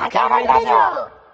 駆け上がりラジオ。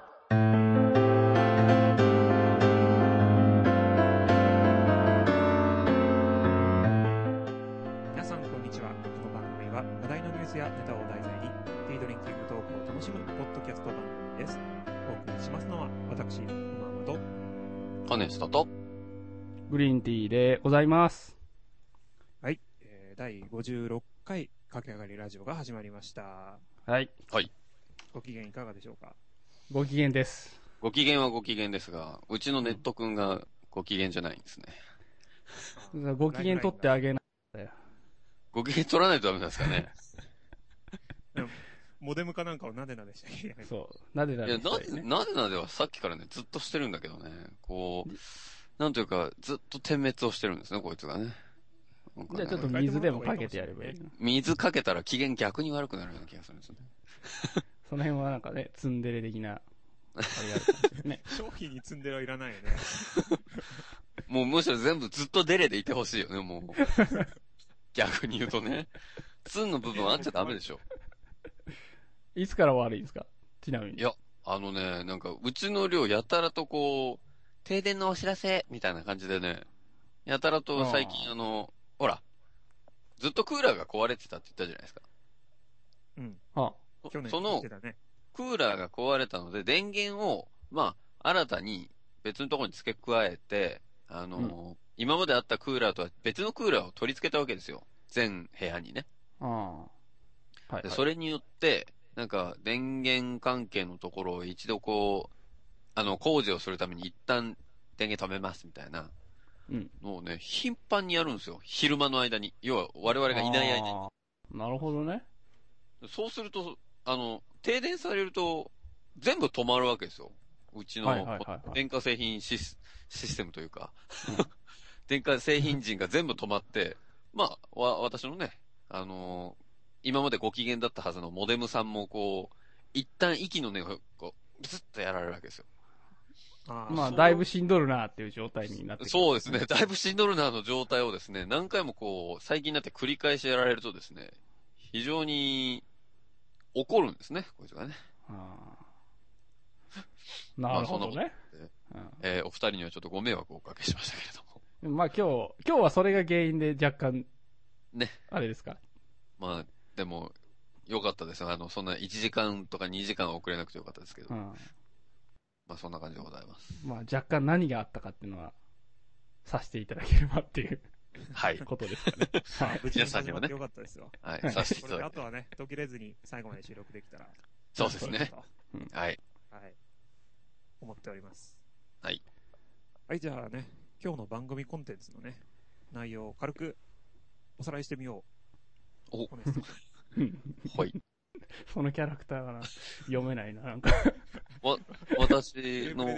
皆さんこんにちは。この番組は話題のニュースやネタを題材にティードリンキングトークを楽しむポッドキャスト番組です。お送りしますのは私、今まとカネスタとグリーンティーでございます。 はい、第56回駆け上がりラジオが始まりました。 はい。 はい。 ご機嫌いかがでしょうか？ ご機嫌です。 ご機嫌はご機嫌ですが、うちのネット君がご機嫌じゃないんですね。 ご機嫌取ってあげない。 ご機嫌取らないとダメなんですかね。 モデムかなんかをなでなでしちゃいけない。 そう。なでなでしたいね。 なでなではさっきからね、ずっとしてるんだけどね。こう、なんというか、ずっと点滅をしてるんですね、こいつがね。なんかねじゃあちょっと水でもかけてやればいいの。 水かけたら機嫌逆に悪くなるような気がするんですよね。 その辺はなんかね、ツンデレ的な、あれがあるかもしれないね。 商品に積んではいらないよね。 もうむしろ全部ずっとデレでいてほしいよね、もう。逆に言うとね。ツンの部分あっちゃダメでしょ。 いつから悪いんですか？ちなみに。 いや、なんか、うちの寮やたらとこう、停電のお知らせみたいな感じでね、やたらと最近ほら、ずっとクーラーが壊れてたって言ったじゃないですか。 うん。 あ去年その言ってたね。 クーラーが壊れたので、電源を、新たに別のところに付け加えて、今まであったクーラーとは別のクーラーを取り付けたわけですよ。全部屋にね。 はい、はい。 でそれによって、なんか、電源関係のところを一度こう、工事をするために一旦電源止めますみたいなのをね、頻繁にやるんですよ。昼間の間に。要は我々がいない間に。 なるほどね。 そうすると、停電されると、全部止まるわけですよ。うちの電化製品システムというか、電化製品人が全部止まって、私のね、今までご機嫌だったはずのモデムさんもこう、一旦息の根をこう、ブツッとやられるわけですよ。 だいぶしんどるなっていう状態になってくる。 そうですね。だいぶしんどるなの状態をですね、何回もこう、最近になって繰り返しやられるとですね、非常に怒るんですね、こいつがね。 なるほどね。 お二人にはちょっとご迷惑をおかけしましたけれども。 今日はそれが原因で若干、 ね。 あれですか？ でも、よかったですよ。そんな1時間とか2時間遅れなくてよかったですけど。そんな感じでございます。 若干何があったかっていうのは、させていただければっていう。 はい。 ことですかね。 はい。皆さんにはね。よかったですよ。 はい。させていただきます。 あとはね、途切れずに最後まで収録できたら。 そうですね。はい。 はい。思っております。 はい。 はい、じゃあね、今日の番組コンテンツのね、内容を軽くおさらいしてみよう。 はい。 そのキャラクターがな、読めないな、なんか。 私の、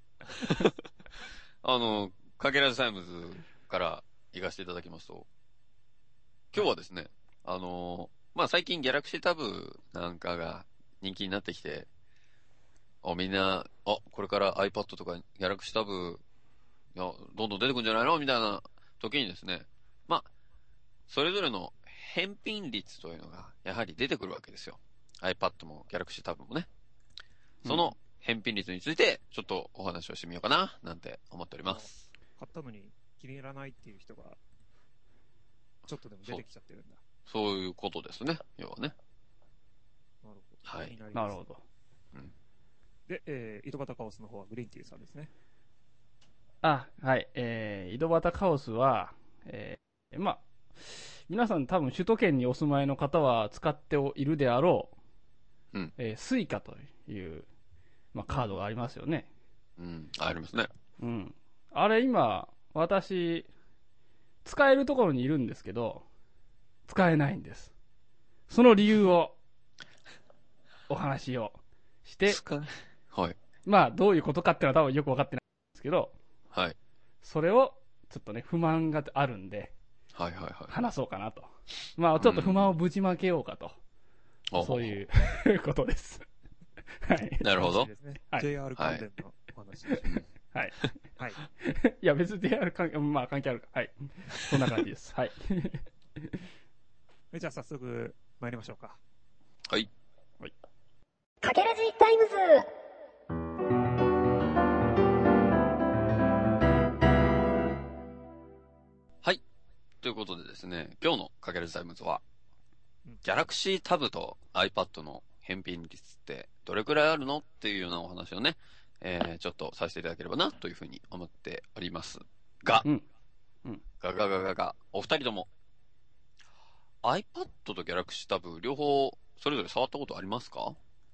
かけらじタイムズから行かせていただきますと、今日はですね、最近ギャラクシータブなんかが人気になってきて、みんな、これから iPad とかギャラクシータブ、どんどん出てくるんじゃないのみたいな時にですね、それぞれの返品率というのが、やはり出てくるわけですよ。iPad も Galaxy Tab もね。その返品率について、ちょっとお話をしてみようかな、なんて思っております。 買ったのに気に入らないっていう人が、ちょっとでも出てきちゃってるんだ。 そういうことですね、要はね。 なるほど。 はい。 なるほど。 で、井戸端カオスの方はグリーンティーさんですね。 はい。井戸端カオスは、皆さん多分首都圏にお住まいの方は使っているであろう、スイカという、カードがありますよね。 ありますね。 あれ今、私、使えるところにいるんですけど、使えないんです。その理由を、お話をして、 はい。 どういうことかっていうのは多分よくわかってないんですけど、 はい。 それを、ちょっとね、不満があるんで、話そうかなと。ちょっと不満をぶちまけようかと。そういうことです。はい。 なるほど。 JR 関連のお話です。 はい。はい。いや、別に JR 関係あるか。はい。そんな感じです。はい。 じゃあ早速参りましょうか。 はい。 かけらじタイムズ。 はい。ということでですね、今日のかけるタイムズは、 うんギャラクシータブと iPad の返品率ってどれくらいあるのっていうようなお話をね、ちょっとさせていただければなというふうに思っておりますが、 うん。 お二人とも iPad と Galaxy Tab 両方それぞれ触ったことありますか？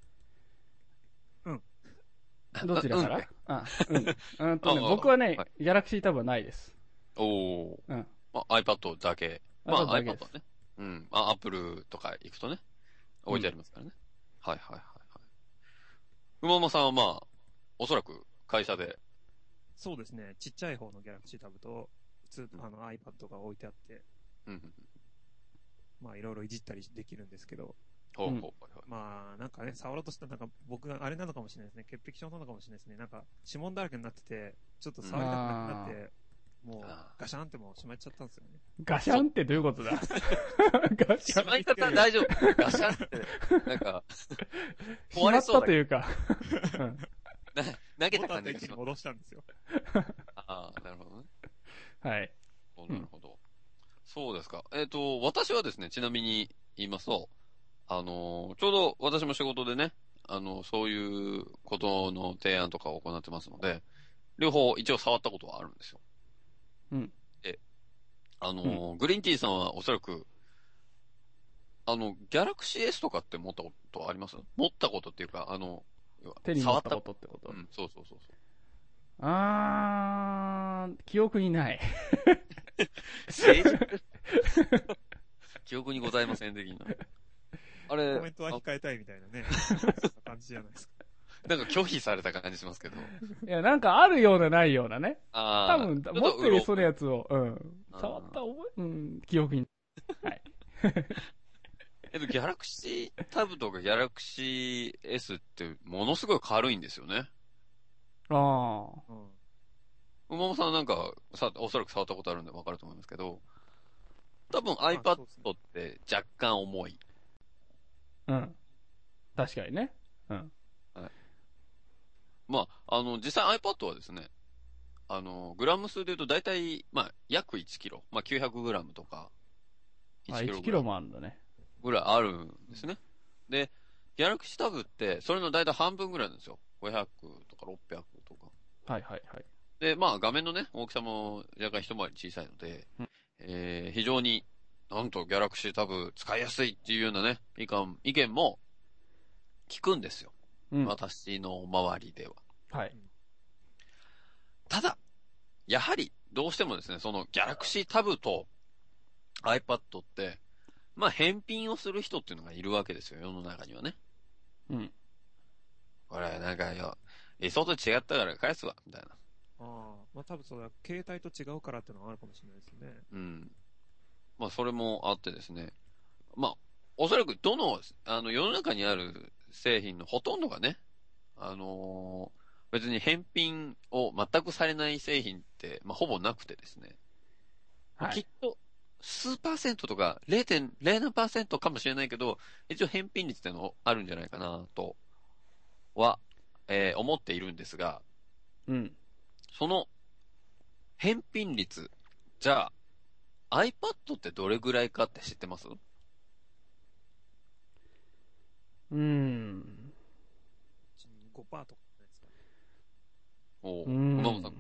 どちらから、 って僕はね、 はいギャラクシータブはないです。 おー。 うん。 iPad だけ。まあ iPad だけです iPad ね。うん。Apple とか行くとね、置いてありますからね。はいはいはいはい。馬間さんはまあ、おそらく会社で、 そうですね。ちっちゃい方のギャラクシータブと、普通、iPad が置いてあって、 うん。 まあいろいろいじったりできるんですけど、 ほうほうほうほう。 まあなんかね、触ろうとしたらなんか僕があれなのかもしれないですね。潔癖症なのかもしれないですね。なんか指紋だらけになってて、ちょっと触りたくなくなって、もうガシャンってもうしまっちゃったんですよね。 ガシャンってどういうことだガシャン。 しまい方大丈夫。ガシャンって、なんか、 しまったというか。 投げたボタンで一気に感じがします。 戻したんですよ。 ああ、なるほどね。 はい。 なるほど。そうですか。私はですね、ちなみに言いますと、ちょうど私も仕事でね、そういうことの提案とかを行ってますので、両方一応触ったことはあるんですよ。 うん。 グリーンティーさんはおそらく、ギャラクシー S とかって持ったことはあります？持ったことっていうか、要は手に持ったことってこと、 うん、そうそうそうそう。 記憶にない。 成熟記憶にございません的な。あれ、 コメントは控えたいみたいなね、そんな感じじゃないですか。 なんか拒否された感じしますけど。 いや、なんかあるようなないようなね。 ああ。 多分、 ちょっと持ってるそのやつを、 あー触った記憶に。はい。 ギャラクシータブとかギャラクシー S ってものすごい軽いんですよね。 ああ。 うん。 馬場さんなんかおそらく触ったことあるんでわかると思いますけど、多分そう iPad ですねって若干重い。 うん。確かにね。うん。 まあ、実際 iPad はですね、グラム数で言うと大体、まあ、約1キロ。まあ、900グラムとか、 あ、 1 1キロキロもあるんだね。 ぐらいあるんですね。で、ギャラクシータブって、それの大体半分ぐらいなんですよ。500とか600とか。 はいはいはい。 で、まあ画面のね、大きさも若干一回り小さいので、非常に、なんとギャラクシータブ使いやすいっていうようなね、意見も聞くんですよ。 うん。 私の周りでは。 はい。 ただ、やはり、どうしてもですね、そのギャラクシータブと iPad って、まあ返品をする人っていうのがいるわけですよ、世の中にはね。 うん。 これ、なんかよ、理想と違ったから返すわ、みたいな。 ああ、まあ多分それは携帯と違うからっていうのがあるかもしれないですね。 うん。まあ、それもあってですね。まあ、おそらくどの、世の中にある製品のほとんどがね、別に返品を全くされない製品って、まあ、ほぼなくてですね。まあはい。 きっと、数パーセントとか 0.0% かもしれないけど、一応返品率っていうのあるんじゃないかなとは、思っているんですが、 うん。 その返品率、じゃあ iPad ってどれぐらいかって知ってます？ 5%とかですかね。 おうん馬本さん、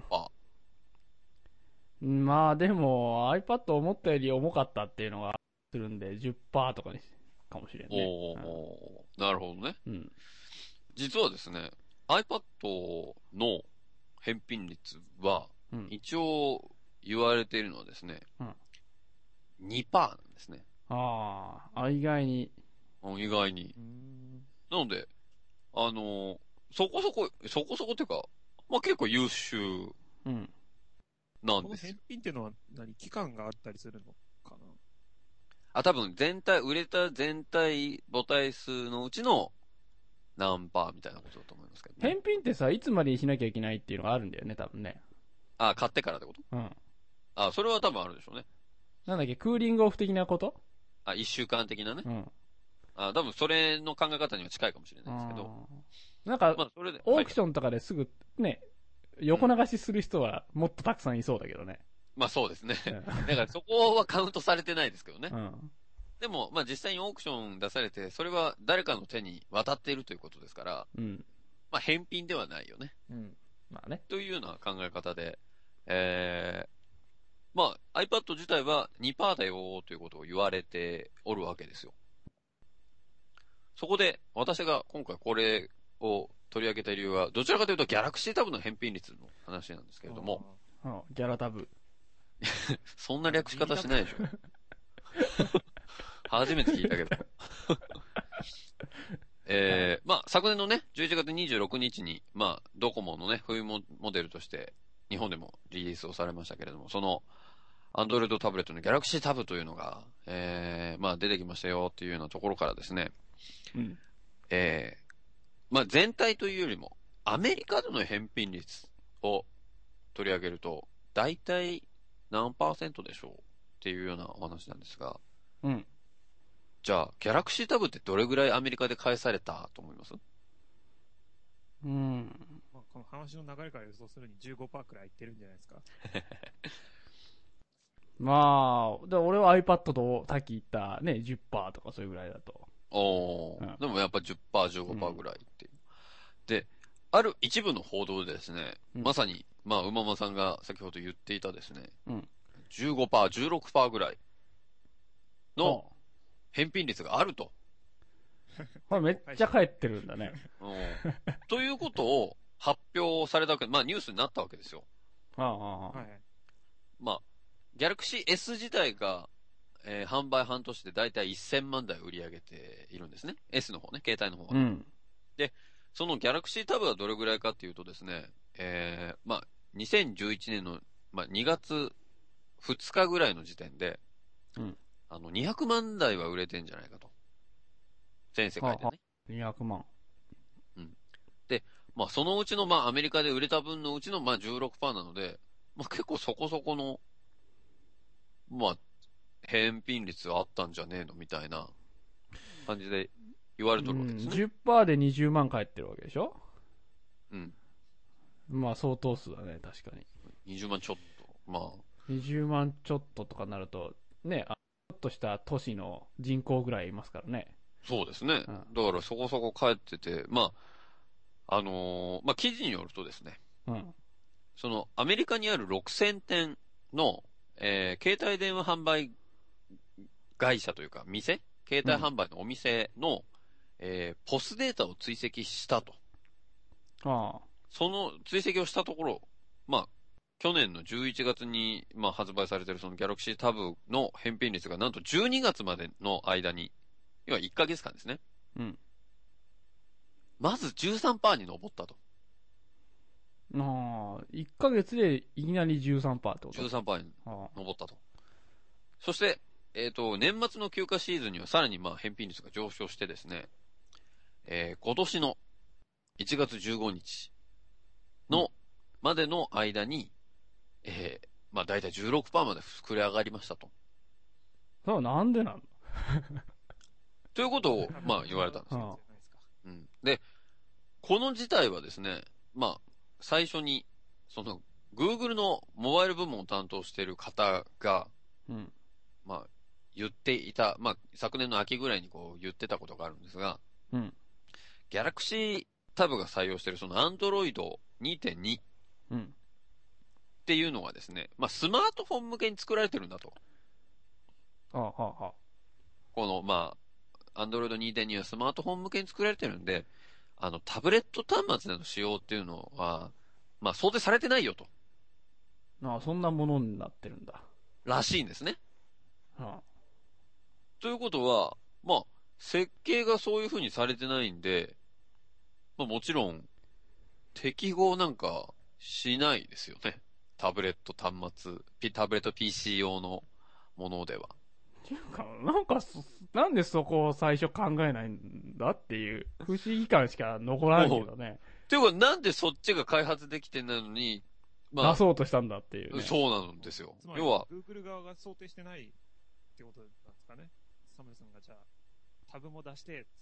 まあでも、iPad 思ったより重かったっていうのがするんで、10%とかにかもしれんね。 おー、なるほどね。 うん。 実はですね、iPad の返品率は、 うん。 一応言われているのはですね、 うん 2%なんですね。 意外に。 意外に。なので、そこそこっていうか、まあ結構優秀うん。 このなんですよ返。品っていうのは期間があったりするのかな？ 多分売れた全体母体数のうちの何パーみたいなことだと思いますけどね。 返品ってさ、いつまでにしなきゃいけないっていうのがあるんだよね、多分ね。 買ってからってこと？ うん。 それは多分あるでしょうね。 なんだっけ、クーリングオフ的なこと？ 1週間的なね。 うん。 多分それの考え方には近いかもしれないですけど。 なんか、 まあ、それで。 オークションとかですぐ、ね、横流しする人はもっとたくさんいそうだけどね。 まあそうですね。だからそこはカウントされてないですけどね。 うん。 でも、まあ実際にオークション出されて、それは誰かの手に渡っているということですから、 うん。 まあ返品ではないよね。 うん。まあね。 というような考え方で、まあ iPad 自体は2%だよということを言われておるわけですよ。そこで私が今回これを取り上げた理由は、どちらかというとギャラクシータブの返品率の話なんですけれども、 うん。ギャラタブ。 そんな略し方しないでしょ。初めて聞いたけど。まあ、昨年のね、11月26日に、まあ、ドコモのね、冬モデルとして、日本でもリリースをされましたけれども、その、アンドロイドタブレットのギャラクシータブというのが、まあ、出てきましたよっていうようなところからですね、 うん。 まあ、全体というよりも、アメリカでの返品率を取り上げると、大体何%でしょうっていうようなお話なんですが、 うん。 じゃあ、ギャラクシータブってどれぐらいアメリカで返されたと思います？ うん。 まあ、この話の流れから予想するに15%くらいいってるんじゃないですか。 まあ、俺は iPad とさっき言ったね、10%とかそれぐらいだと。 おー、 うんでもやっぱ10%、15%ぐらいっていう。で、ある一部の報道でですね、 うんまさに、まあ、馬間さんが先ほど言っていたですね、 うん 15%、16%ぐらいの返品率があると。 これめっちゃ返ってるんだね。 ということを発表されたわけ、まあニュースになったわけですよ。 はい。 まあ、ギャラクシー S 自体が、販売半年でだいたい1000万台売り上げているんですね。S の方ね、携帯の方は。 うん。 そのギャラクシータブはどれぐらいかっていうとですね、まあ、2011年の、まあ、2月2日ぐらいの時点で、 うん 200万台は売れてんじゃないかと。全世界でね。 200万。 で、まあ、そのうちの、まあ、アメリカで売れた分のうちの、まあ、16%なので、まあ、結構そこそこの、まあ、返品率あったんじゃねえのみたいな感じで言われとるわけですね。 10%で20万返ってるわけでしょ。 うん。 まあ相当数だね、確かに。 20万ちょっと。まあ。 20万ちょっととかなると、ね、ちょっとした都市の人口ぐらいいますからね。 そうですね。 うん、 だからそこそこ帰ってて、まあ、まあ、記事によるとですね、 うん。 そのアメリカにある6000店の、携帯電話販売会社というか、店携帯販売のお店の、ポスデータを追跡したと。 ああ。 その追跡をしたところ、まあ、去年の11月に、まあ、発売されているそのギャラクシータブの返品率がなんと12月までの間に、要は1ヶ月間ですね。 うん。 まず13%に上ったと。 ああ、1ヶ月でいきなり13%ってこと？ 13% にあ上ったと。そして、年末の休暇シーズンにはさらにまあ返品率が上昇してですね、今年の1月15日の、までの間に、まあ大体16%まで膨れ上がりましたと。 それはなんでなの？ ということを、まあ言われたんですよ。うん。で、この事態はですね、まあ、最初に、その、Google のモバイル部門を担当している方が、 うん。 まあ、言っていた、まあ、昨年の秋ぐらいにこう言ってたことがあるんですが、 うん。 ギャラクシータブが採用しているその Android 2.2っうん。 ていうのがですね、まあ、スマートフォン向けに作られてるんだと。 ああ、はあ、はあ。 この、まあ、Android 2.2はスマートフォン向けに作られてるんで、タブレット端末での使用っていうのは、まあ、想定されてないよと。 ああ、そんなものになってるんだ。 らしいんですね。 はあ、 ということは、まあ、設計がそういう風にされてないんで、まあもちろん、適合なんかしないですよね。タブレット端末、タブレット PC 用のものでは。 っていうか、なんでそこを最初考えないんだっていう不思議感しか残らんけどね。 ていうか、なんでそっちが開発できてないのに、まあ、 出そうとしたんだっていう、ね。 そうなんですよ。 要は、Google 側が想定してないってことなんですかね。サムスンがじゃあ、 タブも出して、つって。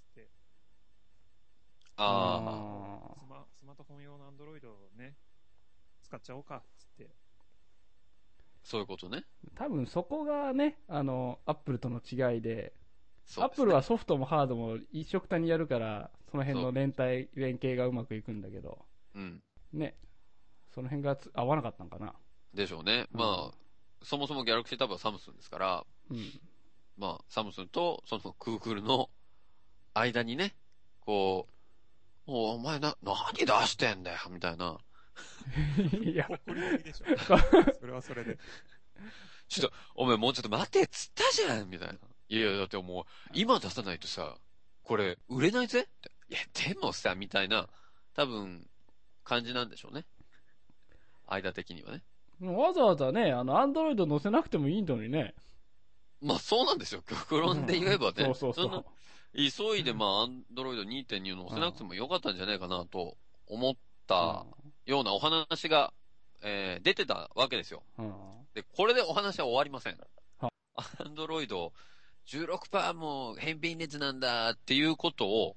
あスマートフォン用のアンドロイドをね、使っちゃおうか、つって。 そういうことね。 多分そこがね、アップルとの違いで、 そうですね。 アップルはソフトもハードも一緒くたにやるから、その辺の連携がうまくいくんだけど、 うん。 ね、その辺が合わなかったんかな。 でしょうね。まあ、そもそもギャラクシータブはサムスンですから、 うん。 まあ、サムスンとそのクークルの間にね、こう、お前何出してんだよ、みたいな。 いや、 怒りすぎでしょ。それはそれで。 ちょっと、お前もうちょっと待てっつったじゃんみたいな。いやいや、だってもう、今出さないとさ、これ、売れないぜって。いや、でもさ、みたいな、多分、感じなんでしょうね。間的にはね。 わざわざね、アンドロイド載せなくてもいいのにね。 まあ、そうなんですよ。極論で言えばね。 そうそうそう。 んな急いで、まあ、アンドロイド 2.2 を載せなくてもよかったんじゃないかなと思ったようなお話が、出てたわけですよ。で、これでお話は終わりません。アンドロイド 16% も返品率なんだっていうことを、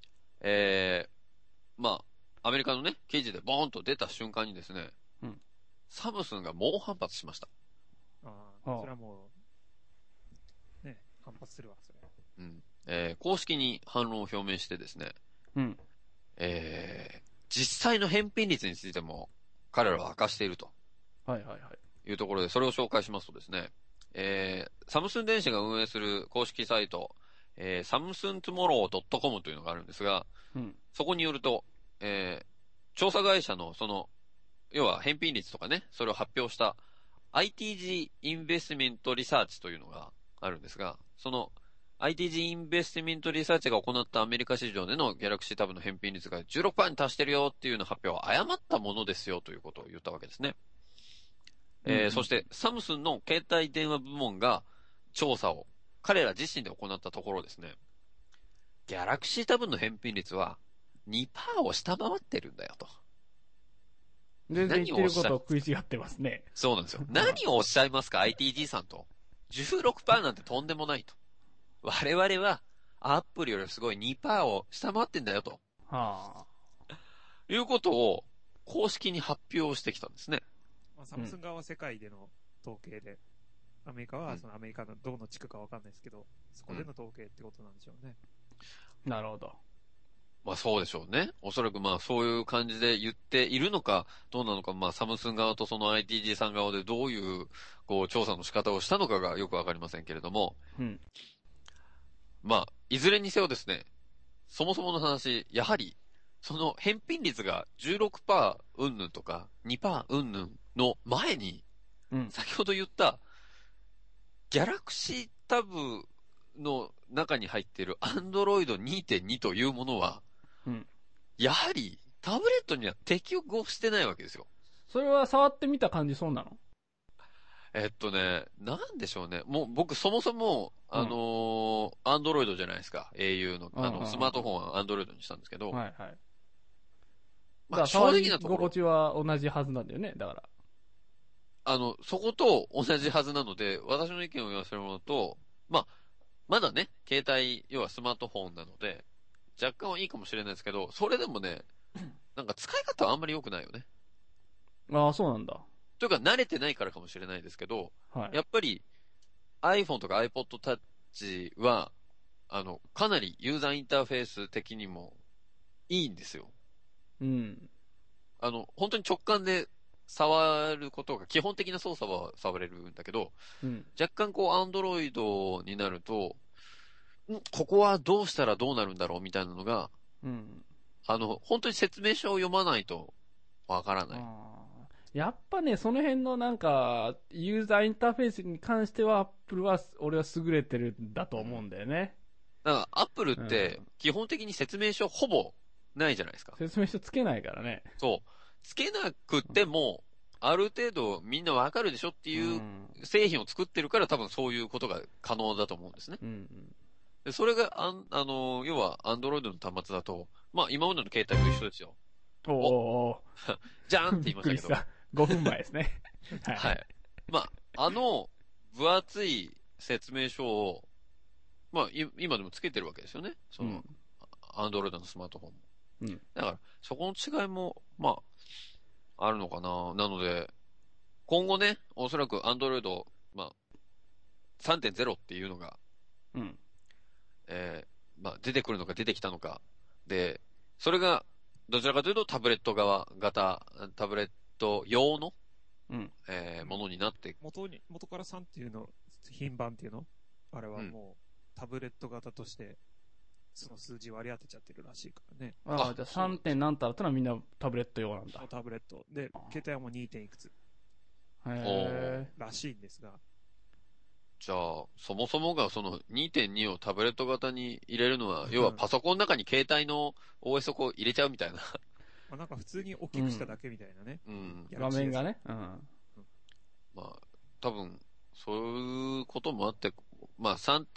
まあ、アメリカのね、記事でボーンと出た瞬間にですね、サムスンが猛反発しました。 それはもう、ね、反発するわ、それ。 うん。公式に反論を表明してですね、実際の返品率についても彼らは明かしていると。 はいはいはい。 いうところで、それを紹介しますとですね、サムスン電子が運営する公式サイト、サムスントゥモロー .com というのがあるんですが、そこによると、調査会社の要は返品率とかね、それを発表した ITG インベストメントリサーチというのがあるんですが、その ITG インベストメントリサーチが行ったアメリカ市場でのギャラクシータブの返品率が 16% に達してるよっていうような発表は誤ったものですよということを言ったわけですね。そして、サムスンの携帯電話部門が調査を彼ら自身で行ったところですね、ギャラクシータブの返品率は 2% を下回ってるんだよと。 全然言ってることを食い違ってますね。 そうなんですよ。何をおっしゃいますか、ITG さんと。16% なんてとんでもないと。我々は、アップルよりすごい 2% を下回ってんだよと。いうことを公式に発表してきたんですね。 サムスン側は世界での統計で、アメリカはそのアメリカのどの地区かわかんないですけど、そこでの統計ってことなんでしょうね。 なるほど。 まあそうでしょうね。おそらくまあそういう感じで言っているのか、どうなのか、まあサムスン側とその ITG さん側でどういう、調査の仕方をしたのかがよくわかりませんけれども、まあ、いずれにせよですね、そもそもの話、やはり、その返品率が 16% うんぬんとか 2% うんぬんの前に、先ほど言った、ギャラクシータブの中に入っている Android 2.2 というものは、やはりタブレットには適用してないわけですよ。 それは触ってみた感じそうなの？ なんでしょうね。もう僕そもそも、Android じゃないですか。au の、スマートフォンは Android にしたんですけど。 はいはい。 まあ、正直なところ。 心地は同じはずなんだよね、だから。 そこと同じはずなので、私の意見を言わせてもらうと、まあ、まだね、携帯、要はスマートフォンなので、若干はいいかもしれないですけど、それでもね、なんか使い方はあんまり良くないよね。 ああ、そうなんだ。 というか慣れてないからかもしれないですけど、やっぱり iPhone とか iPod Touch は、かなりユーザーインターフェース的にもいいんですよ。本当に直感で触ることが、基本的な操作は触れるんだけど、若干Android になると、ここはどうしたらどうなるんだろうみたいなのが、本当に説明書を読まないとわからない。 やっぱね、その辺のなんか、ユーザーインターフェースに関しては、Apple は、俺は優れてるんだと思うんだよね。 だから、Apple って、基本的に説明書ほぼないじゃないですか。 説明書つけないからね。 そう。つけなくても、ある程度みんなわかるでしょっていう製品を作ってるから多分そういうことが可能だと思うんですね。でそれが、要は Android の端末だと、まあ今までの携帯と一緒ですよ。じゃーんって言いましたけど。 5分前ですね。 はい。まあ、分厚い説明書をまあ、今でもつけてるわけですよね。その、アンドロイドのスマートフォンも。 うん。 だから、そこの違いも、まあ、あるのかな。なので、今後ね、おそらくアンドロイド、まあ、3.0 っていうのが、 うん。 まあ、出てくるのか出てきたのか。で、それが、どちらかというとタブレット側、タブレット用の、 うん。 ものになって元から3っていうの、品番っていうのあれはもう、タブレット型として、その数字割り当てちゃってるらしいからね。 ああ、じゃあ 3. 点何たらったらみんなタブレット用なんだ。 タブレット。で、携帯はもう 2. 点いくつ。 へえ。 らしいんですが。 じゃあ、そもそもがその 2.2 をタブレット型に入れるのは、要はパソコンの中に携帯の OS をこう入れちゃうみたいな。 まあなんか普通に大きくしただけみたいなね。 うん。 画面がね。うん。 まあ、多分、そういうこともあって、まあ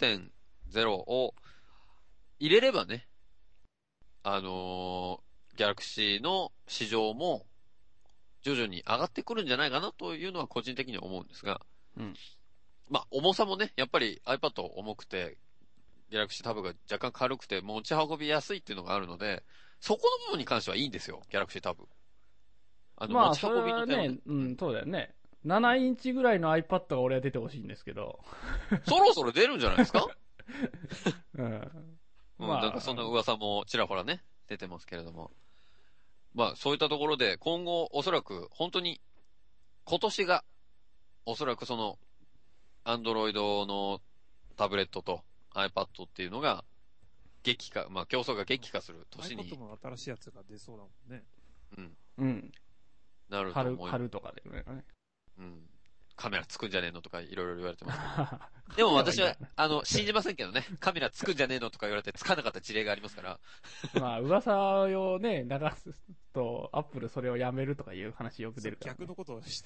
3.0 を入れればね、ギャラクシーの市場も徐々に上がってくるんじゃないかなというのは個人的には思うんですが、 うん。 まあ、重さもね、やっぱり iPad 重くて、ギャラクシータブが若干軽くて持ち運びやすいっていうのがあるので、そこの部分に関してはいいんですよ、ギャラクシータブ。 まあ、 持ちそれは運びの点はね、うん、そうだよね。7インチぐらいの iPad が俺は出てほしいんですけど。 そろそろ出るんじゃないですかうん。 まあ、なんかそんな噂もちらほらね、出てますけれども。まあ、そういったところで、今後、おそらく、本当に、今年が、おそらくその、アンドロイドのタブレットと iPad っていうのが、激化、まあ、競争が激化する年に。 iPad も新しいやつが出そうだもんね。 うん。 うん。 なると思います。 春とかでね。 うん。カメラつくんじゃねえのとかいろいろ言われてますけど。でも私は、信じませんけどね。カメラつくんじゃねえのとか言われてつかなかった事例がありますから。 まあ、噂をね、流すと、アップルそれをやめるとかいう話よく出るから、ね。 逆のことをした。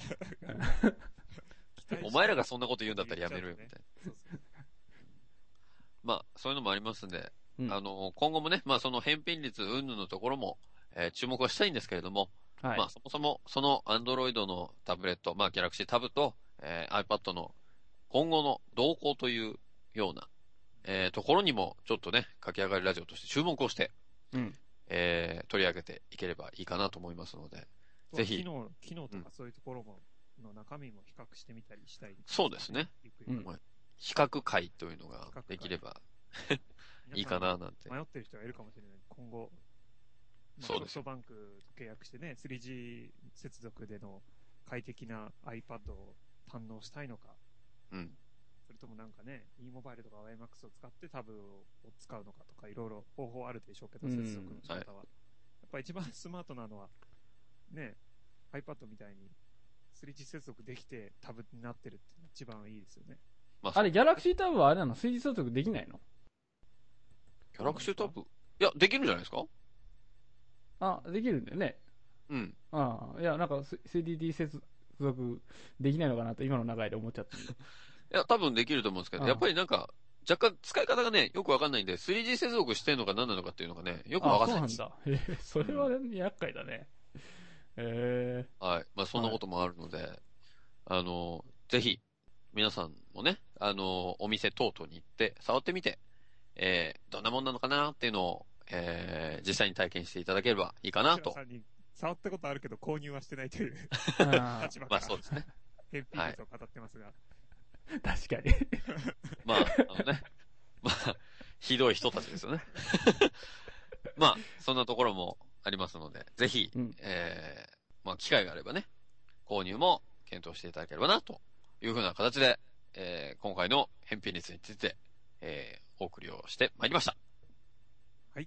お前らがそんなこと言うんだったらやめろよ、みたいな。そうそうまあ、そういうのもありますんで、 うん、 今後もね、まあその返品率云々のところも、注目はしたいんですけれども、 はい、 まあそもそもその Android のタブレット、まあ Galaxy Tab と、iPad の今後の動向というような、ところにもちょっとね、駆け上がりラジオとして注目をして、 うん、 取り上げていければいいかなと思いますので、ぜひ。 機能とかそういうところも、の中身も比較してみたりしたい、ね、 そうですね。比較会というのができればいいかななんて。 迷ってる人がいるかもしれない。今後、 そうです。 ソフトバンクと契約してね、3G 接続での快適な iPad を堪能したいのか。 うん。 それともなんかね、e モバイルとか YMAX を使ってタブを使うのかとか、いろいろ方法あるでしょうけど、接続の仕方は。やっぱ一番スマートなのは、ね、iPad みたいに 3G 接続できてタブになってるって一番いいですよね。 まあ、あれ、ギャラクシータブはあれなの？ 3G 接続できないの？ ギャラクシータブ？いや、できるんじゃないですか？ あ、できるんだよね。 うん。 ああ、いや、なんか 3D 接続できないのかなと今の流れで思っちゃった。いや、多分できると思うんですけど、やっぱりなんか、若干使い方がね、よくわかんないんで、3G 接続してんのか何なのかっていうのがね、よくわかんないです。 そうなんだ。それは、厄介だね。 はい。まあ、そんなこともあるので、ぜひ、皆さんもね、お店等々に行って、触ってみて、どんなもんなのかなっていうのを、実際に体験していただければいいかなと。 触ったことあるけど購入はしてないという立場から。 まあそうですね。 返品率を語ってますが。 確かに。 まあ、まあ、ひどい人たちですよね。まあ、そんなところもありますので、ぜひ、まあ、機会があればね、購入も検討していただければな、というふうな形で、今回の返品率について、お送りをしてまいりました。 はい。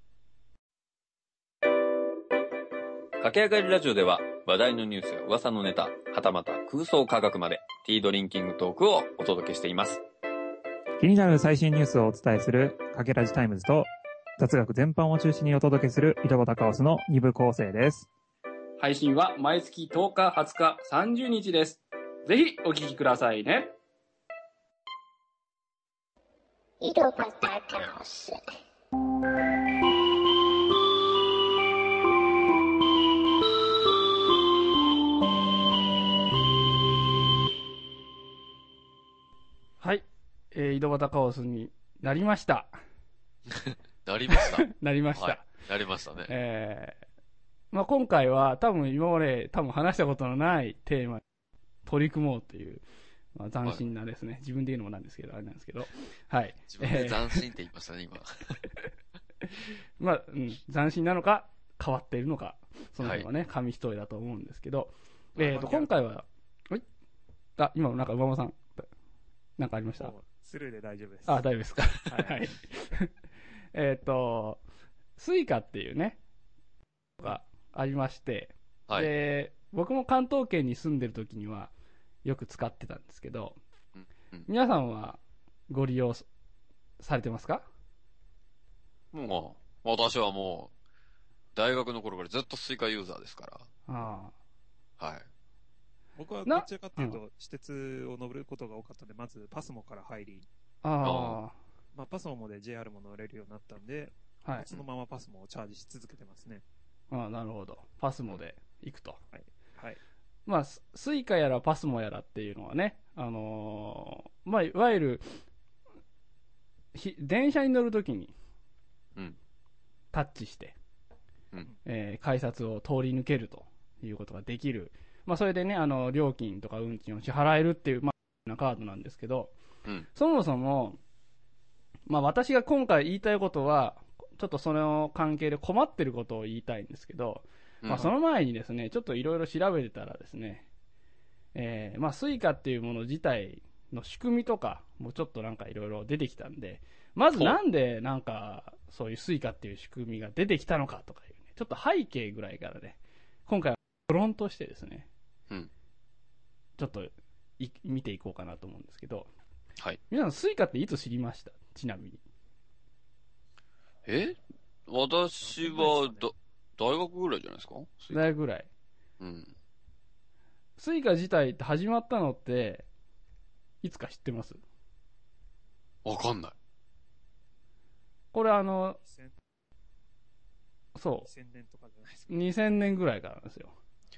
駆け上がりラジオでは、話題のニュースや噂のネタ、はたまた空想科学まで、ティードリンキングトークをお届けしています。 気になる最新ニュースをお伝えする、かけらじタイムズと、雑学全般を中心にお届けする、井戸端カオスの2部構成です。 配信は毎月10日、20日、30日です。ぜひお聞きくださいね。 井戸端カオス。 はい。井戸端カオスになりました。 なりました。 なりました。 はい。なりましたね。 まあ、今回は多分今まで話したことのないテーマに取り組もうという、まあ、斬新なですね、自分で言うのもなんですけど、あれなんですけど、はい。 自分で斬新って言いましたね、今。 まあ、斬新なのか、変わっているのか、その辺はね、紙一重だと思うんですけど、今回は、今、なんか、馬場さん、なんかありました？ スルーで大丈夫です。 大丈夫ですか。はい。スイカっていうね、がありまして、 はい、 で、僕も関東圏に住んでる時には、よく使ってたんですけど、皆さんはご利用されてますか？ もう、私はもう、大学の頃からずっとスイカユーザーですから。はい。 僕はどちらかというと、私鉄を登ることが多かったんで、まずパスモから入り、まあ、パスモで JR も乗れるようになったんで、はい、そのままパスモをチャージし続けてますね。 なるほど。パスモで行くと。 はい。はい。 まあ、スイカやらパスモやらっていうのはね、まあ、いわゆる、電車に乗るときに、タッチして、改札を通り抜けるということができる。まあ、それでね、料金とか運賃を支払えるっていう、まあ、カードなんですけど、そもそも、まあ、私が今回言いたいことは、ちょっとその関係で困ってることを言いたいんですけど、まあ、その前にですね、ちょっといろいろ調べてたらですね、まあ、スイカっていうもの自体の仕組みとかもちょっとなんかいろいろ出てきたんで、まずなんでなんかそういうスイカっていう仕組みが出てきたのかとかいうね、ちょっと背景ぐらいからね、今回は論としてですね、ちょっと見ていこうかなと思うんですけど、 はい。 皆さんスイカっていつ知りました？ちなみに。 私は大学ぐらいじゃないですか？ 大学ぐらい。スイカ自体って始まったのって、いつか知ってます？ わかんない。 これそう。 2000年とかじゃないですか。 2000年ぐらいからなんですよ。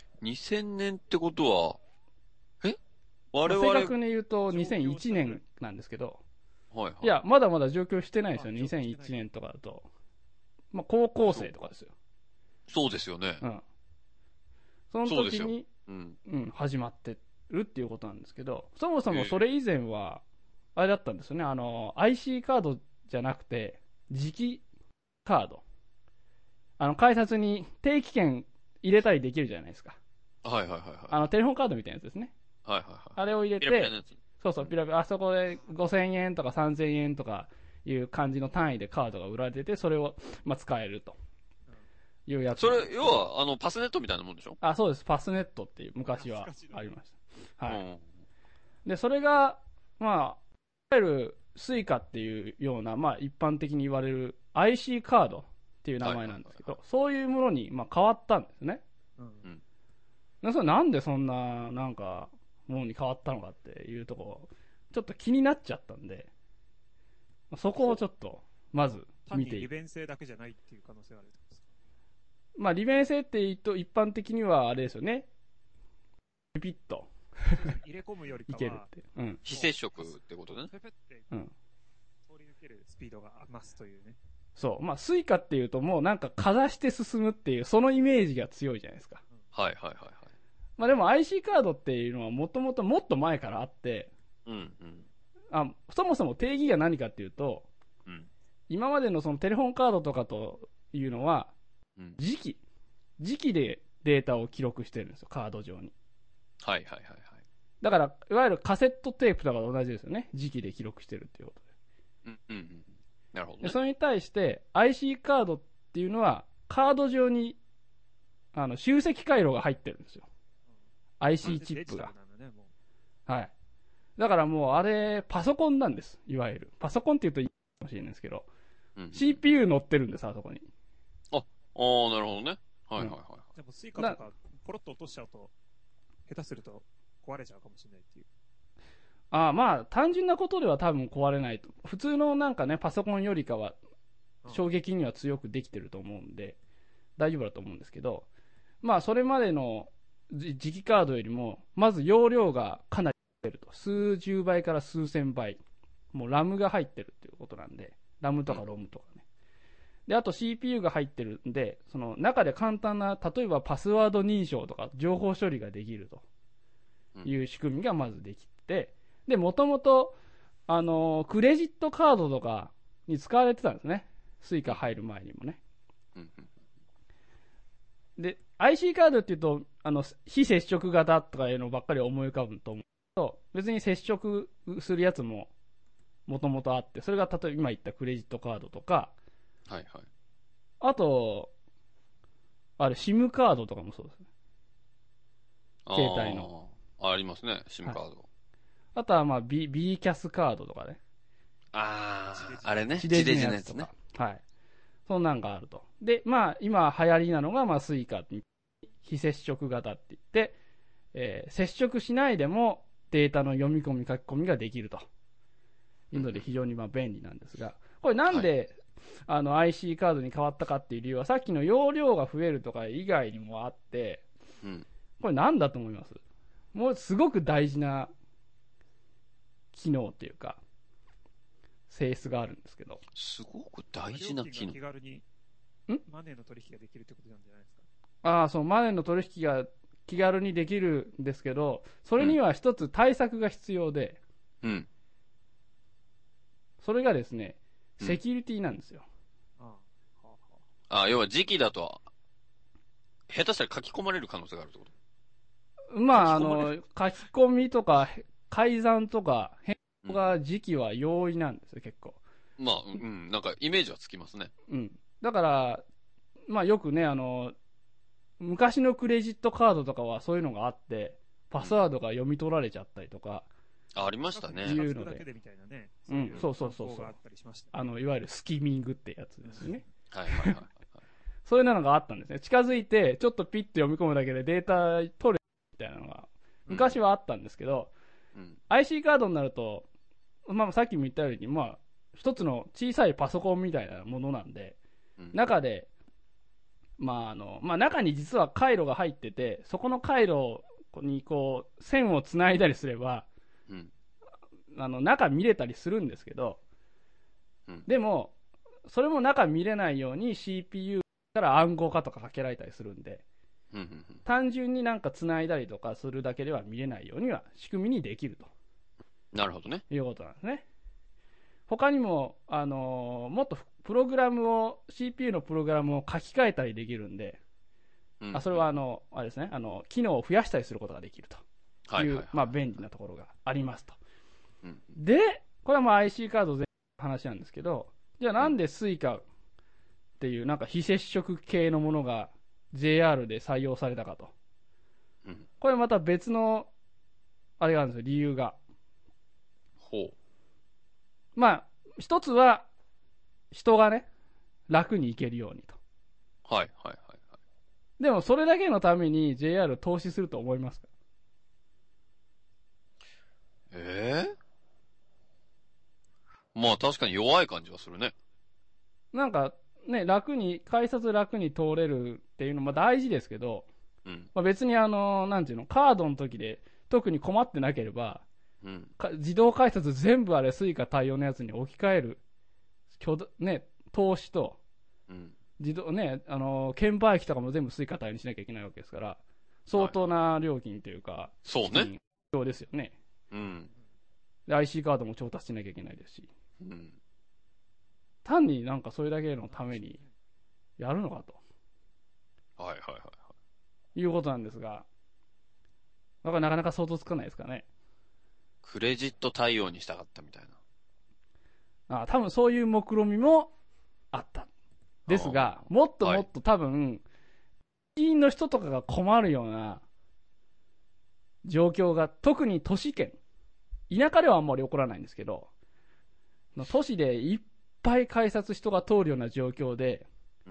2000年ってことは、我々、 正確に言うと2001年なんですけど、 はいはい。 いや、まだまだ上京してないですよ。2001年とかだと。まあ、高校生とかですよ。 そうですよね。 その時に、始まってるっていうことなんですけど、そもそもそれ以前は、あれだったんですよね。IC カードじゃなくて、磁気カード。改札に定期券入れたりできるじゃないですか。 はいはいはいはい。 テレホンカードみたいなやつですね。 はいはいはい。 あれを入れて、 ピラピラのやつ。 そうそう、ピラピラ、あそこで5000円とか3000円とかいう感じの単位でカードが売られてて、それを、まあ、使えるというやつ。 それ、要は、パスネットみたいなもんでしょ？ そうです。パスネットっていう昔はありました。はい。で、それが、まあ、いわゆるスイカっていうような、まあ、一般的に言われる IC カードっていう名前なんですけど、そういうものに、まあ、変わったんですね。それなんでそんな、なんか、ものに変わったのかっていうところ、ちょっと気になっちゃったんで、そこをちょっと、まず見ていく。 利便性だけじゃないっていう可能性があるんですか？ まあ、利便性って言うと、一般的にはあれですよね。ピピッと。 入れ込むよりかは、 いけるって。 非接触ってことね。 ペペって、通り抜けるスピードが増すというね。 そう。まあ、スイカっていうともうなんかかざして進むっていう、そのイメージが強いじゃないですか。 はいはいはいはい。 まあでも IC カードっていうのはもともともっと前からあって、そもそも定義が何かっていうと、今までのそのテレホンカードとかというのは、磁気でデータを記録してるんですよ、カード上に。 はいはいはいはい。 だから、いわゆるカセットテープとかと同じですよね。磁気で記録してるっていうことで。 なるほど、ね。 でそれに対して IC カードっていうのは、カード上に、集積回路が入ってるんですよ。IC チップが。はい。だからもうあれ、パソコンなんです。いわゆる。パソコンって言うといいかもしれないんですけど、CPU 乗ってるんです、あそこに。 なるほどね。はいはいはい。 でもスイカとか、ポロッと落としちゃうと、下手すると壊れちゃうかもしれないっていう。 まあ、単純なことでは多分壊れないと。普通のなんかね、パソコンよりかは、衝撃には強くできてると思うんで、大丈夫だと思うんですけど、まあ、それまでの磁気カードよりも、まず容量がかなり出ると。数十倍から数千倍もうラムが入ってるっていうことなんで、ラムとかロムとかね。で、あと CPU が入ってるんで、その中で簡単な、例えばパスワード認証とか情報処理ができるという仕組みがまずできて、で、もともと、クレジットカードとかに使われてたんですね。スイカ入る前にもね。で、IC カードっていうと、非接触型とかいうのばっかり思い浮かぶと思うけど、別に接触するやつももともとあって、それが例えば今言ったクレジットカードとか、 はいはい。 あと、SIM カードとかもそうですね。携帯の。 ありますね、SIM カード。はい、 あとはまあ B キャスカードとかね。 あれね。 地デジのやつとか。はい。そんなんがあると。で、まあ今流行りなのが、まあスイカ、非接触型って言って、接触しないでもデータの読み込み書き込みができるというので非常にまあ便利なんですが、これなんで、はい、IC カードに変わったかっていう理由は、さっきの容量が増えるとか以外にもあって、これなんだと思います？もうすごく大事な機能っていうか、性質があるんですけど。 すごく大事な機能。 気軽にマネーの取引ができるってことなんじゃないですか。 そう、マネーの取引が気軽にできるんですけど、それには一つ対策が必要で、それがですね、セキュリティなんですよ。 要は時期だと、下手したら書き込まれる可能性があるってこと？ まあ、書き込みとか、改ざんとか、変更が時期は容易なんですよ、結構。 まあ、なんかイメージはつきますね。 だから、まあよくね、昔のクレジットカードとかはそういうのがあって、パスワードが読み取られちゃったりとか。 ありましたね。 いうので。そうそう。いわゆるスキミングってやつですね。 はいはいはい。 そういうのがあったんですね。近づいて、ちょっとピッと読み込むだけでデータ取れるみたいなのが、昔はあったんですけど、IC カードになると、まあさっきも言ったように、まあ、一つの小さいパソコンみたいなものなんで、中で、まあ中に実は回路が入ってて、そこの回路にこう、線を繋いだりすれば、中見れたりするんですけど、でも、それも中見れないように CPU から暗号化とかかけられたりするんで、単純になんか繋いだりとかするだけでは見れないようには仕組みにできると。 なるほどね。 いうことなんですね。他にも、もっとプログラムを、CPU のプログラムを書き換えたりできるんで、それはあれですね、機能を増やしたりすることができるという、まあ便利なところがありますと。で、これはまあ IC カード全部話なんですけど、じゃあなんでスイカっていうなんか非接触系のものが JR で採用されたかと。これまた別の、あれがあるんですよ、理由が。まあ、一つは、人がね、楽に行けるようにと。でも、それだけのために JR 投資すると思いますか？ まあ確かに弱い感じはするね。 なんか、ね、改札楽に通れるっていうのも大事ですけど、まあ、別になんていうの、カードの時で特に困ってなければ、自動改札全部あれスイカ対応のやつに置き換える、ね、投資と、自動ね、券売機とかも全部スイカ対応にしなきゃいけないわけですから、相当な料金というか、 そうね。 必要ですよね。で、IC カードも調達しなきゃいけないですし。単になんかそれだけのためにやるのかと。いうことなんですが、だからなかなか想像つかないですかね。 クレジット対応にしたかったみたいな。 多分そういう目論みもあった。ですが、もっともっと多分、人員の人とかが困るような状況が、特に都市圏、田舎ではあんまり起こらないんですけど、都市でいっぱい改札人が通るような状況で、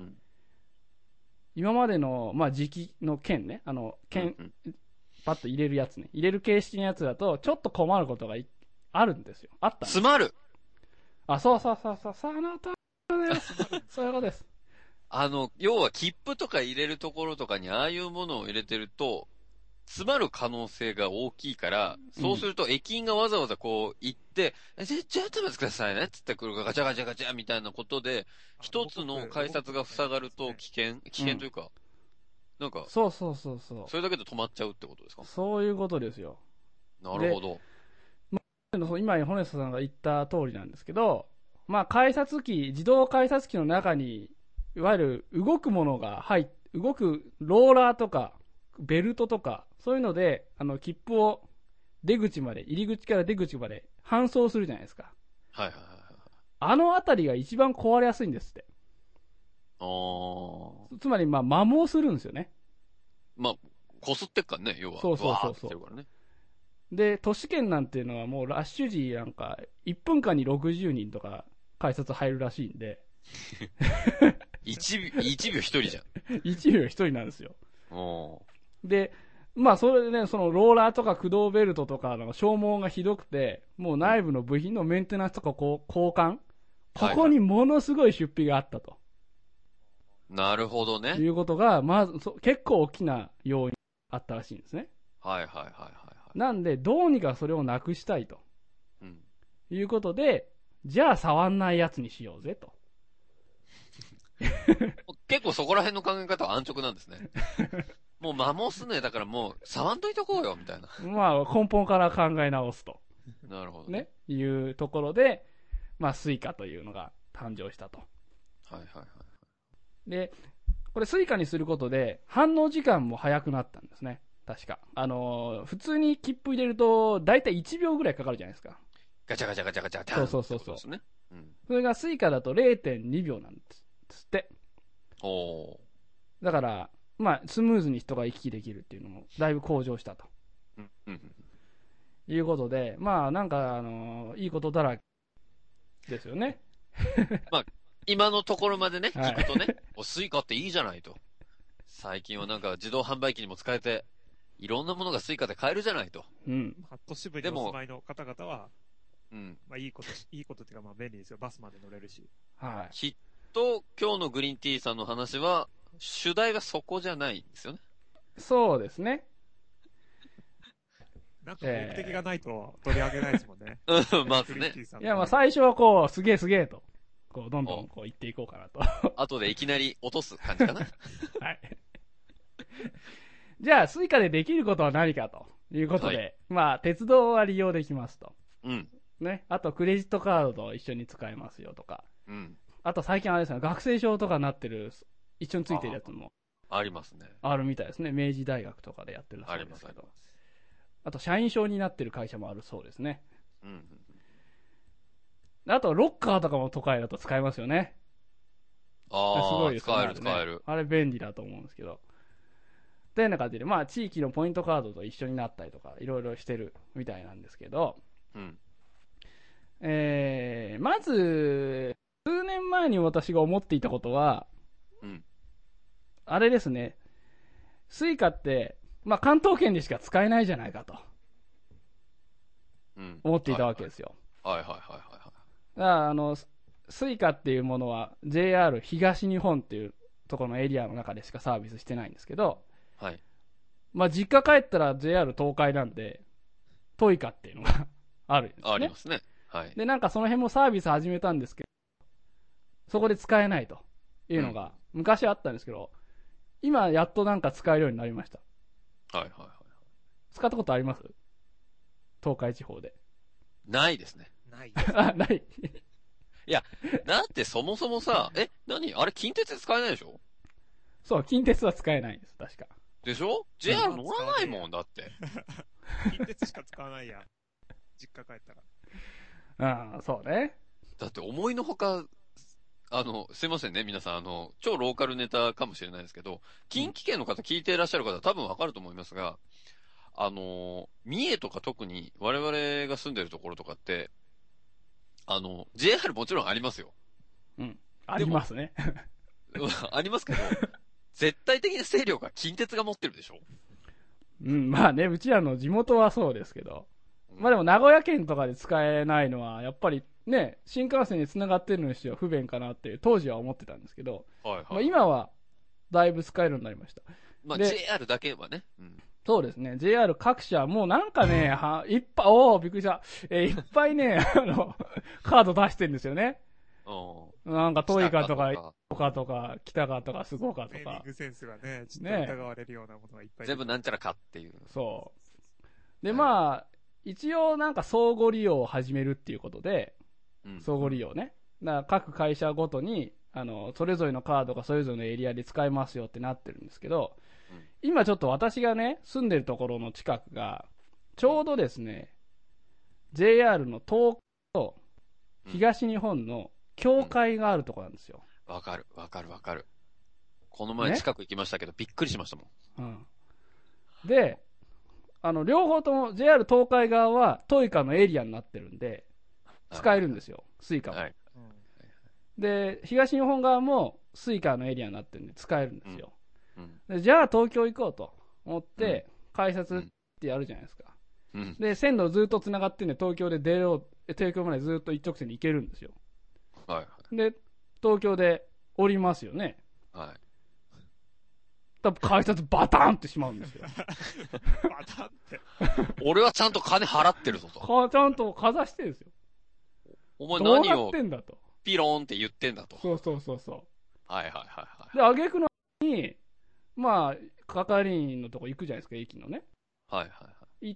今までの、まあ、時期の券ね、券、パッと入れるやつね、入れる形式のやつだと、ちょっと困ることがあるんですよ。あったんです。 詰まる。 そう、そのとおりです。そういうことです。 要は切符とか入れるところとかにああいうものを入れてると、 詰まる可能性が大きいから、そうすると駅員がわざわざこう行って、ちょっと待ってくださいねつってくるガチャガチャガチャみたいなことで、一つの改札が塞がると危険というか、なんか、 そうそうそうそう。 それだけで止まっちゃうってことですか？ そういうことですよ。 なるほど。 今、ホネストさんが言った通りなんですけど、まあ、自動改札機の中に、いわゆる動くものが動くローラーとか、ベルトとか、そういうので、切符を入り口から出口まで搬送するじゃないですか。 はいはいはい。 あのあたりが一番壊れやすいんですって。つまり、摩耗するんですよね。 こすってっからね、要は。 そうそうそうそう。 ね、 で、都市圏なんていうのはもうラッシュ時なんか、1分間に60人とか改札入るらしいんで。 1秒1人じゃん。 1秒1人なんですよ。 おで、それでね、そのローラーとか駆動ベルトとかの消耗がひどくて、もう内部の部品のメンテナンスとか交換、ここにものすごい出費があったと。 なるほどね。 いうことが、結構大きな要因あったらしいんですね。 はいはいはいはい。 なんで、どうにかそれをなくしたいと。いうことで、じゃあ触んないやつにしようぜと。 結構そこら辺の考え方は安直なんですね。もう摩耗すね。だからもう触んといとこうよ、みたいな。 根本から考え直すと。 なるほどね。いうところで、スイカというのが誕生したと。 はいはいはい。 で、これスイカにすることで、反応時間も早くなったんですね。確か。普通に切符入れると、だいたい1秒ぐらいかかるじゃないですか。 ガチャガチャガチャガチャ、 そう。 ですね。 それがスイカだと 0.2 秒なんですって。だから、スムーズに人が行き来できるっていうのも、だいぶ向上したと。いうことで、いいことだらけですよね。 今のところまでね、聞くとね、スイカっていいじゃないと。最近は自動販売機にも使えて、いろんなものがスイカで買えるじゃないと。 都市部にお住まいの方々は、いいことっていうか、便利ですよ。バスまで乗れるし。 はい。 きっと、今日のグリーンティーさんの話は、主題はそこじゃないんですよね。 そうですね。 目的がないと取り上げないですもんね。 まずね。 いや、最初はすげえと。どんどん言っていこうかなと。 後でいきなり落とす感じかな。 はい。じゃあ、スイカでできることは何かということで、鉄道は利用できますと。ね。あと、クレジットカードと一緒に使えますよとか。あと、最近ですね、学生証とかになってる、一緒についてるやつも。 ありますね。 あるみたいですね。明治大学とかでやってるらしいですけど。あと、社員証になってる会社もあるそうですね。あと、ロッカーとかも都会だと使えますよね。すごいですね。 使える。 あれ便利だと思うんですけど。というような感じで、地域のポイントカードと一緒になったりとか、いろいろしてるみたいなんですけど、まず、数年前に私が思っていたことは、あれですね、スイカって、関東圏でしか使えないじゃないかと、思っていたわけですよ。スイカっていうものは JR 東日本っていうところのエリアの中でしかサービスしてないんですけど、実家帰ったら JR 東海なんで、トイカっていうのがあるんですね。 ありますね。 で、その辺もサービス始めたんですけど、そこで使えないというのが、昔あったんですけど、今やっと使えるようになりました。使ったことあります？東海地方で。 ないですね。 ない。 ない。 いや、だってそもそもさ、あれ近鉄で使えないでしょ？ そう、近鉄は使えないんです、確か。 でしょ？ JR 乗らないもんだって。 近鉄しか使わないや。実家帰ったら。 そうね。 だって思いのほか、すいませんね、皆さん、超ローカルネタかもしれないですけど、近畿圏の方聞いていらっしゃる方多分わかると思いますが、三重とか特に我々が住んでるところとかって、JR もちろんありますよ。 ありますね。 ありますけど、絶対的な勢力が近鉄が持ってるでしょ？ うちらの地元はそうですけど。でも名古屋県とかで使えないのは、やっぱりね、新幹線に繋がってるのにしては不便かなって当時は思ってたんですけど、今はだいぶ使えるようになりました。 JR だけはね。 そうですね。JR 各社、もうなんかね、いっぱい、びっくりした。いっぱいね、カード出してるんですよね。なんかトイカとか、とか、北川とか、スゴカとかネーミン。グセンスがね、ちょっと疑われるようなものがいっぱい。 全部なんちゃらかっていう。 そう。で、まあ、一応なんか相互利用を始めるっていうことで、相互利用ね。だから各会社ごとに、それぞれのカードがそれぞれのエリアで使えますよってなってるんですけど、今ちょっと私がね、住んでるところの近くが、ちょうどですね、JR の東と東日本の境界があるところなんですよ。 わかる。この前近く行きましたけど、びっくりしましたもん。 で、両方とも JR 東海側はトイカのエリアになってるんで、使えるんですよ、スイカも。で、東日本側もスイカのエリアになってるんで使えるんですよ。でじゃあ東京行こうと思って、改札ってやるじゃないですか。で、線路ずっと繋がってんで、東京で東京までずっと一直線に行けるんですよ。で、東京で降りますよね。多分改札バタンってしまうんですよ。 バタンって。 俺はちゃんと金払ってるぞと。 ちゃんとかざしてるんですよ。 お前何どうなをってんだと。 ピローンって言ってんだと。 そう。 はい。 で、挙句のに、まあ、係員のとこ行くじゃないですか、駅のね。行って、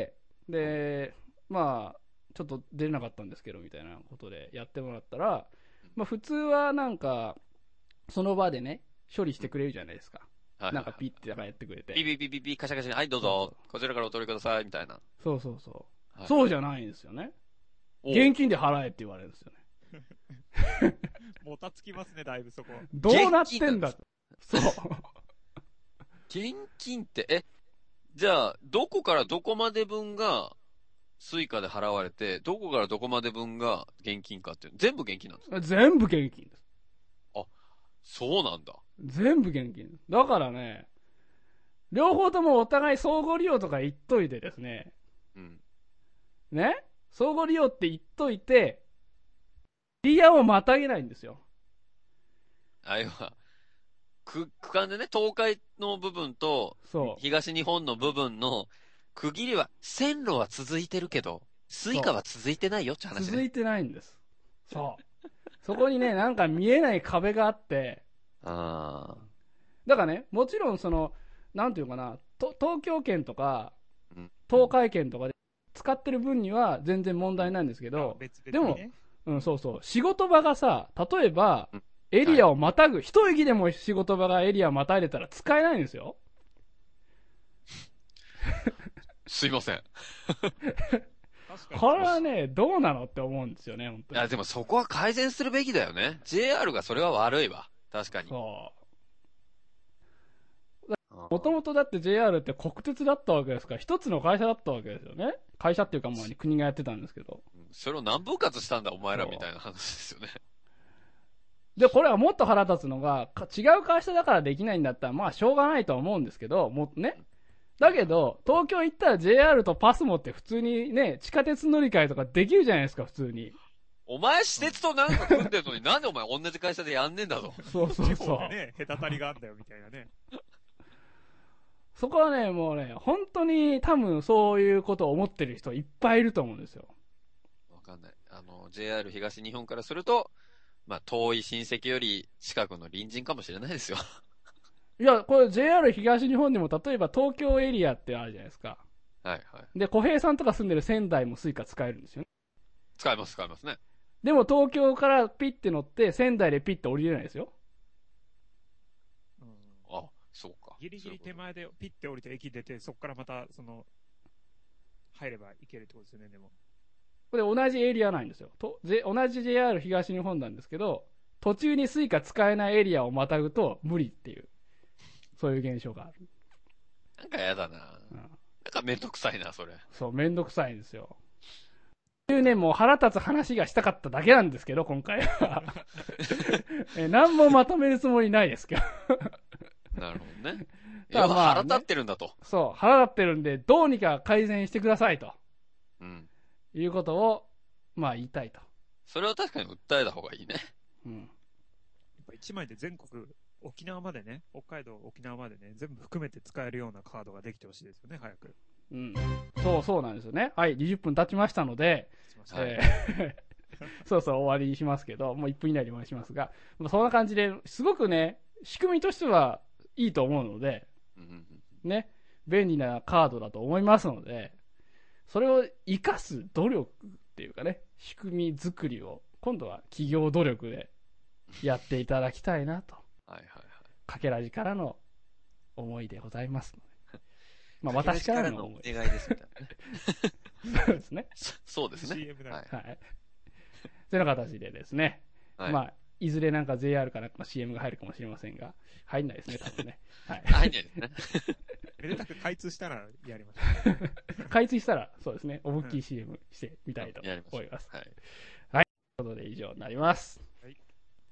で、まあ、ちょっと出れなかったんですけど、みたいなことでやってもらったら、まあ普通はなんか、その場でね、処理してくれるじゃないですか。なんかピッてやってくれて。 ピカシャカシャ、はいどうぞ、こちらからお取りください、みたいな。 そう。そうじゃないんですよね。現金で払えって言われるんですよね。 もたつきますね、だいぶそこ。 どうなってんだと。そう。 現金って、じゃあ、どこからどこまで分が、スイカで払われて、どこからどこまで分が現金かっていう、全部現金なんですか？ 全部現金です。 そうなんだ。 全部現金。だからね、両方ともお互い相互利用とか言っといてですね。ね？相互利用って言っといて、エリアをまたげないんですよ。 区間でね、東海の部分と、東日本の部分の区切りは、線路は続いてるけど、スイカは続いてないよって話ね。 続いてないんです。そう。そこにね、なんか見えない壁があって、だからね、もちろんなんていうかな、東京圏とか、東海圏とかで使ってる分には全然問題ないんですけど、でも、仕事場がさ、例えば、エリアをまたぐ、一駅でも仕事場がエリアをまたいでたら使えないんですよ。 すいません。 これはね、どうなのって思うんですよね、本当に。 いや、でもそこは改善するべきだよね。JR がそれは悪いわ。確かに。 もともとだって JR って国鉄だったわけですから、一つの会社だったわけですよね。会社っていうかもう国がやってたんですけど。 それを何分割したんだ、お前らみたいな話ですよね。 で、これはもっと腹立つのが、違う会社だからできないんだったら、まあしょうがないとは思うんですけど、もね。だけど、東京行ったら JR とパスモって普通にね、地下鉄乗り換えとかできるじゃないですか、普通に。 お前私鉄となんか組んでるのになんでお前同じ会社でやんねんだぞ。 そう。 ね、隔たりがあんだよ、みたいなね。 そこはね、もうね、本当に多分そういうことを思ってる人いっぱいいると思うんですよ。 わかんない。JR 東日本からすると、まあ、遠い親戚より近くの隣人かもしれないですよ。 いや、これ JR 東日本でも例えば東京エリアってあるじゃないですか。で、小平さんとか住んでる仙台もスイカ使えるんですよね。 使えますね。 でも東京からピッて乗って仙台でピッて降りれないですよ。 そうか。 ギリギリ手前でピッて降りて駅出て、そこからまた、入れば行けるってことですよね、でも。 これ同じエリアなんですよ。同じ JR 東日本なんですけど、途中にスイカ使えないエリアをまたぐと無理っていう、そういう現象がある。 なんかやだな。なんかめんどくさいな、それ。 そう、めんどくさいんですよ。いうね、もう腹立つ話がしたかっただけなんですけど、今回は。何もまとめるつもりないですけど。 なるほどね。腹立ってるんだと。 そう、腹立ってるんで、どうにか改善してくださいと。いうことを、まあ言いたいと。 それは確かに訴えた方がいいね。 やっぱ1枚で全国沖縄までね、北海道、沖縄までね、全部含めて使えるようなカードができてほしいですよね、早く。 うん。そうなんですよね。はい、20分経ちましたので、 はいそう終わりにしますけど、もう1分以内に終わりしますが、そんな感じですごくね、仕組みとしてはいいと思うので、ね、便利なカードだと思いますので、それを活かす努力っていうかね、仕組み作りを、今度は企業努力でやっていただきたいなと。 はいはいはい。 かけらじからの思いでございますので。まあ私からの思い。 お願いですみたいなね。 そうですね。 そうですね。 CM だ、 はい。 はい。そういう形でですね、 はい、 まあ、いずれなんか JR かなんかの CM が入るかもしれませんが、入んないですね、多分ね。はい。 入んないですね。 めでたく開通したらやりましょう。 開通したら、そうですね、思いっきり CM してみたいとやりましょう思います。 はい。 ということで以上になります。 はい。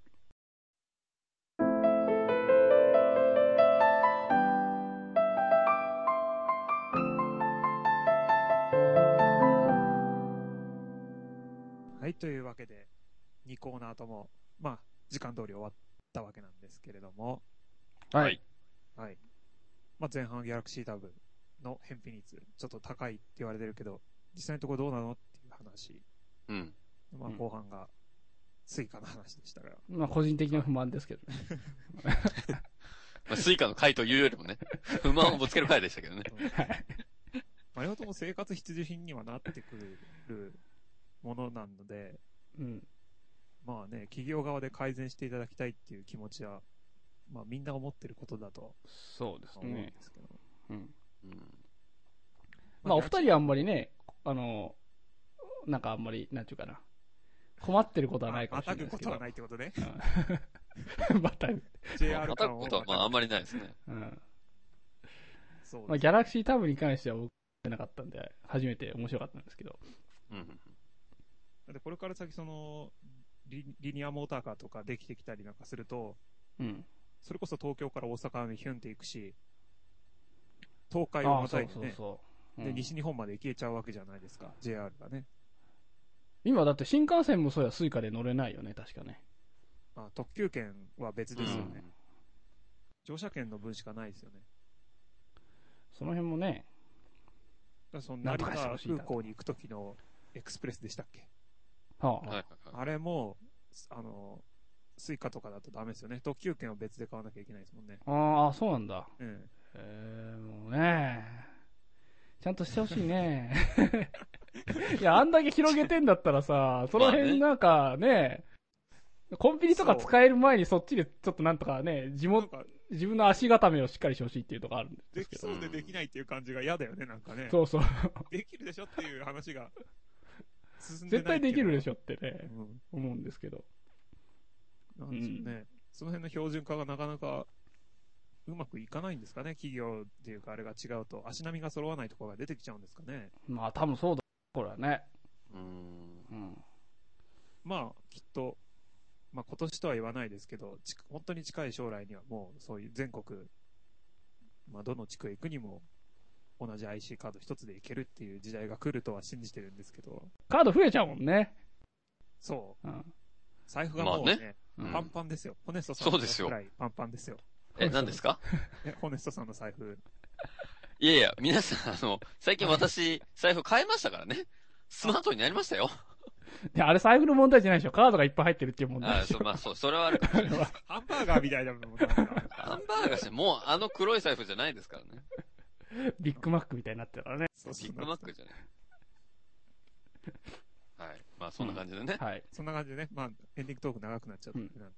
はい、というわけで、2コーナーとも、まあ、時間通り終わったわけなんですけれども、 はい。 はい。まあ、前半ギャラクシータブの返品率、ちょっと高いって言われてるけど、実際のところどうなのっていう話。 うん。 まあ、後半が、スイカの話でしたが。 まあ、個人的な不満ですけどね。 まあ、スイカの回というよりもね、不満をぶつける回でしたけどね。 まあ、両方とも生活必需品にはなってくるものなので、 うん。 まあね、企業側で改善していただきたいっていう気持ちは、まあみんな思ってることだとそうです思うんでね。 すけど。 うん。 うん。 まあ、お二人はあんまりね、なんかあんまり、なんちゅうかな。困ってることはないかもしれないですけど。 またぐことはないってことね。 またぐ。 JR またぐことはまああんまりないですね。 うん。 そうです。 まあ、ギャラクシータブに関しては僕はなかったんで、初めて面白かったんですけど。 うん。 で、これから先リニアモーターカーとかできてきたりなんかすると、 うん。 それこそ東京から大阪にヒュンって行くし、東海をまたいでね、 そう。 で、西日本まで行けちゃうわけじゃないですか、JR がね。 今だって新幹線もそうやスイカで乗れないよね、確かね。 あ、特急券は別ですよね。乗車券の分しかないですよね。 その辺もね。 だその成田空港に行くときのエクスプレスでしたっけ？ はあ、 はいはいはい。 あれも、スイカとかだとダメですよね。特急券を別で買わなきゃいけないですもんね。 ああ、そうなんだ。 うん。 もうね。ちゃんとしてほしいね。いや、あんだけ広げてんだったらさ、その辺なんかね、コンビニとか使える前にそっちでちょっとなんとかね、自分の足固めをしっかりしてほしいっていうところあるんですでけど。 きそうでできないっていう感じが嫌だよね、なんかね。 そう。 できるでしょっていう話が進んでない。 絶対できるでしょってね、 うん、 思うんですけど。 なんでしょうね。その辺の標準化がなかなかうまくいかないんですかね、企業っていうかあれが違うと。足並みが揃わないところが出てきちゃうんですかね。 まあ多分そうだ、これはね。 まあ、きっと、まあ今年とは言わないですけど、本当に近い将来にはもうそういう全国、まあどの地区へ行くにも同じ IC カード一つで行けるっていう時代が来るとは信じてるんですけど。 カード増えちゃうもんね。 そう。 うん、 財布がもうね、 まあね、 パンパンですよ。ホネストさんのぐらいパンパンですよ。 何ですか？ ホネストさんの財布。 いやいや、皆さん、最近私、財布変えましたからね。スマートになりましたよ。 いや、あれ財布の問題じゃないでしょ。カードがいっぱい入ってるっていう問題でしょ。 まあそう、それはあるかもしれない。 ハンバーガーみたいなものなんか。 ハンバーガーして、もう黒い財布じゃないですからね。 ビッグマックみたいになってたからね。 ビッグマックじゃない。はい。まあそんな感じでね。 はい。 そんな感じでね、まあエンディングトーク長くなっちゃった。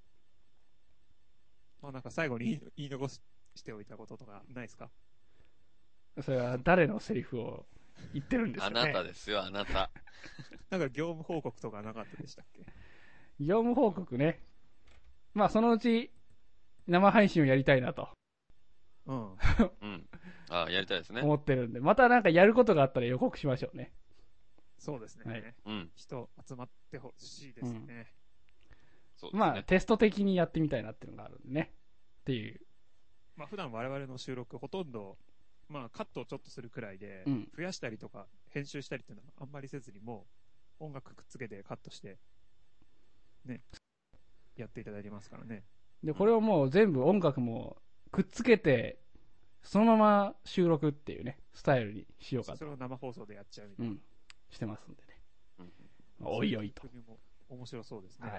まあなんか最後に言い残しておいたこととかないですか？ それは誰のセリフを言ってるんですかね。 あなたですよ、あなた。 なんか業務報告とかなかったでしたっけ？ 業務報告ね。まあそのうち生配信をやりたいなと。 うん。 うん。やりたいですね。 思ってるんで、またなんかやることがあったら予告しましょうね。 そうですね。 はい。 うん。 人集まってほしいですね。 そうですね。 まあテスト的にやってみたいなっていうのがあるんでね。っていう。 まあ普段我々の収録ほとんど、まあカットをちょっとするくらいで、増やしたりとか編集したりっていうのはあんまりせずにもう音楽くっつけてカットして、ね、やっていただいてますからね。 で、これをもう全部音楽もくっつけて、そのまま収録っていうね、スタイルにしようかと。 それを生放送でやっちゃうみたいな。 してますんでね。 うんおいおいと。 そういう取り組みも面白そうですね。 はい。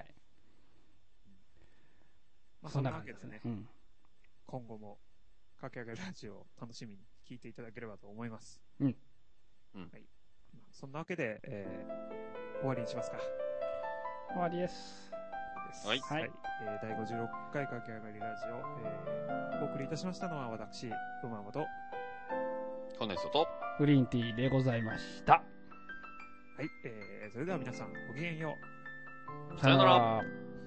まあ、 そんなそんなわ感じですね。 けでね、今後も、かけ上げラジオを楽しみに聞いていただければと思います。 うん。 はい。まあそんなわけで、終わりにしますか。 終わりです。 はいはい第56回かけ上がりラジオ、お送りいたしましたのは私、馬本。 コネストと、 グリーンティーでございました。 はい。それでは皆さん、ごきげんよう。 さよなら。